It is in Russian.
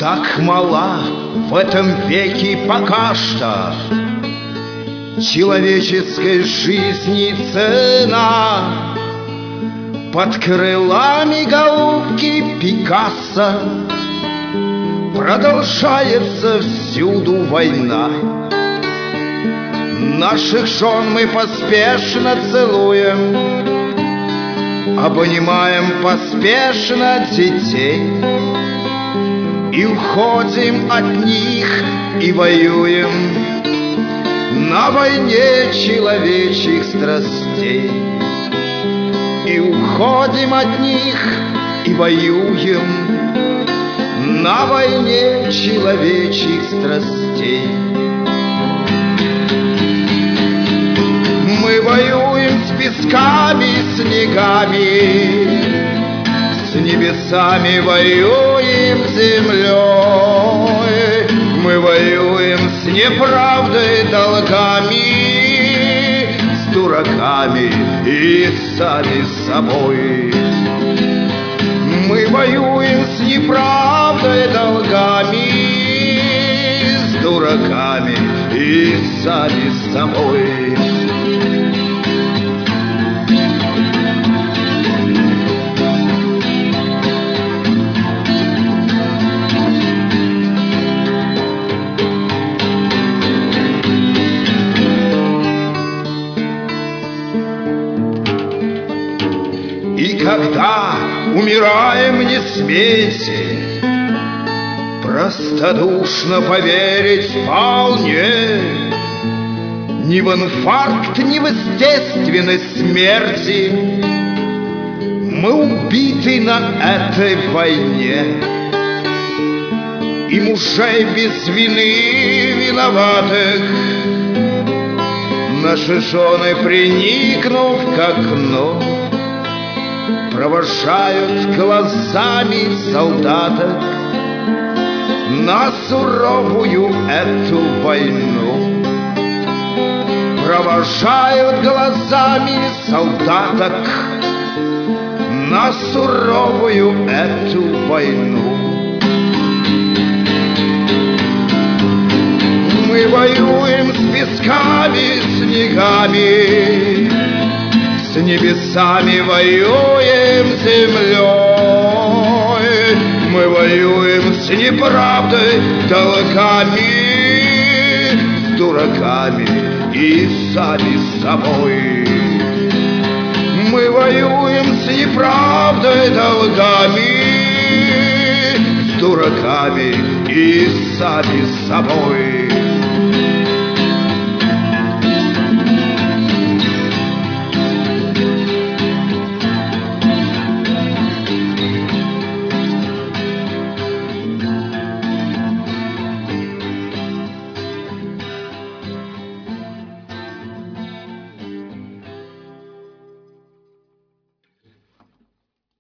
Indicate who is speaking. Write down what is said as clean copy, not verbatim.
Speaker 1: Так мала в этом веке пока что человеческой жизни цена. Под крылами голубки Пикассо продолжается всюду война. Наших жен мы поспешно целуем, обнимаем поспешно детей и уходим от них и воюем на войне человечьих страстей. И уходим от них и воюем на войне человечьих страстей. Мы воюем с песками, снегами, с небесами воюем с землей. Мы воюем с неправдой, долгами, с дураками и сами собой. Мы воюем с неправдой, долгами, с дураками и сами собой. И когда умираем, не смейте простодушно поверить вполне ни в инфаркт, ни в естественной смерти. Мы убиты на этой войне, и мужей без вины виноватых наши жены, приникнув к окну, провожают глазами солдаток на суровую эту войну. Провожают глазами солдаток на суровую эту войну. Мы воюем с песками, снегами, с небесами воюем с землей. Мы воюем с неправдой, долгами, с дураками и сами собой. Мы воюем с неправдой, долгами, с дураками и сами собой.